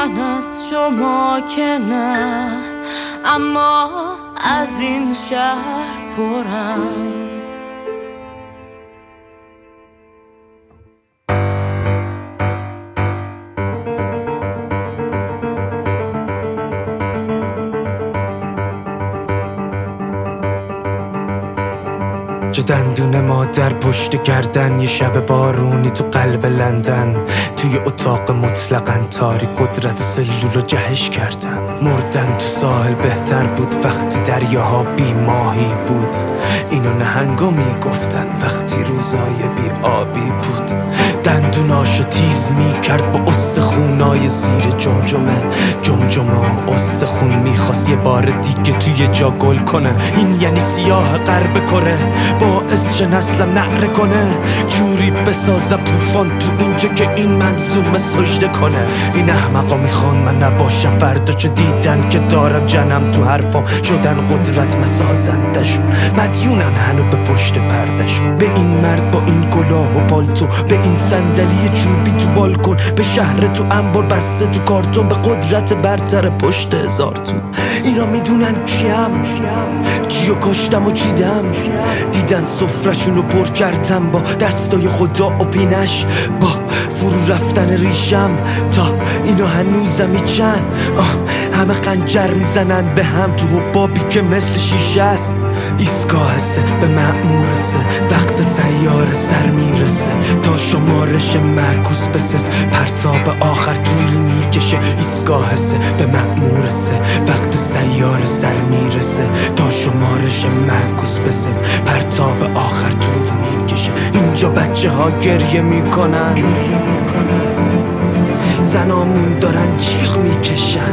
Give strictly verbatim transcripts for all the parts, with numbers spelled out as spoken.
من از شما که نه، اما از این شهر پرم. چه دندون مادر پشت گردن، یه شب بارونی تو قلب لندن، توی اتاق مطلقاً تاریک قدرت سلول جهش کردن. مردن تو ساحل بهتر بود وقتی دریاها بی ماهی بود، اینو نهنگا میگفتن وقتی روزای بی آبی بود. دندوناشو تیز میکرد با استخونای زیر جمجمه، جمجمه و استخون میخواست یه بار دیگه توی جا گل کنه. این یعنی سیاه غرب کره، باعث شه نسلم نعره کنه، جوری بسازم طوفان تو اینجا که این منظومه سجده کنه. این احمقا میخوان من نباشم فردا، چه دیدن که دارم جنم تو حرفام، شدن قدرت مسازندشون، مدیونن هنو به پشت پردشون. به این مرد با این کلاه و پالتو، به این صندلی چوبی تو بالکن، به شهر تو انبار بسته تو کارتون، به قدرت برتر پشت هزار تو. اینا میدونن کیم، کیو کشتم و چیدم، دیدن سفرشونو پر کردم با دستای خدا و پینش، با فرو رفتن ریشم تا اینا هنوزمی چند. همه خنجر میزنن به هم تو حبابی که مثل شیشه است. ایستگاهسه به مأمورسه، وقت سیاره سر میرسه، تا شمارش معکوس به صفر، پرتاب آخر طول میکشه. ایستگاهسه به مأمورسه، وقت سیاره سر میرسه، تا شمارش معکوس به صفر، پرتاب آخر طول میکشه. اینجا بچه ها گریه میکنن، زنامون دارن جیغ میکشن،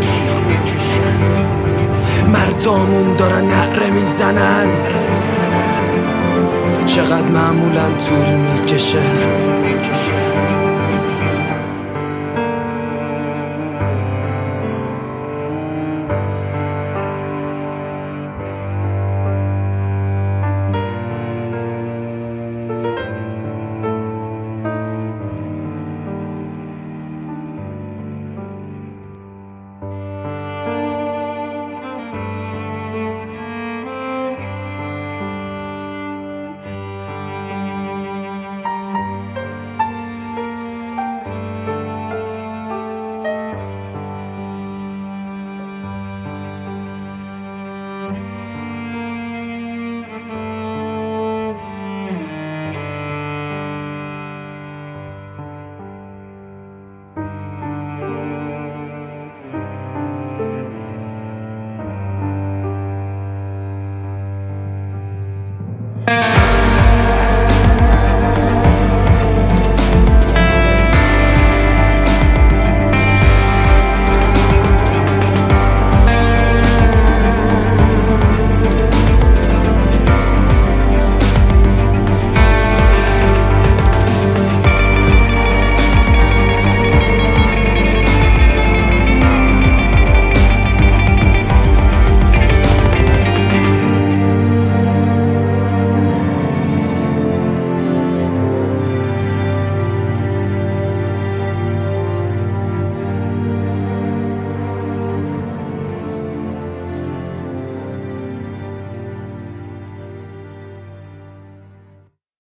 مردامون دارن نعره میزنن. چقدر معمولا طول میکشه.